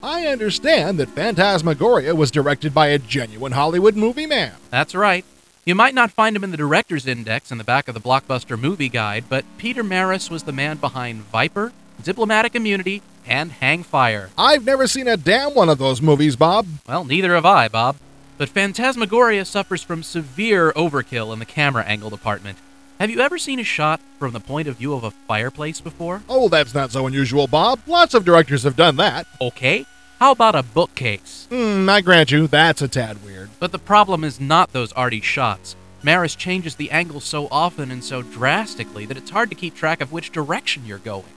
I understand that Phantasmagoria was directed by a genuine Hollywood movie man. That's right. You might not find him in the director's index in the back of the Blockbuster Movie Guide, but Peter Maris was the man behind Viper, Diplomatic Immunity, and Hang Fire. I've never seen a damn one of those movies, Bob. Well, neither have I, Bob. But Phantasmagoria suffers from severe overkill in the camera angle department. Have you ever seen a shot from the point of view of a fireplace before? Oh, that's not so unusual, Bob. Lots of directors have done that. Okay. How about a bookcase? I grant you, that's a tad weird. But the problem is not those arty shots. Maris changes the angle so often and so drastically that it's hard to keep track of which direction you're going.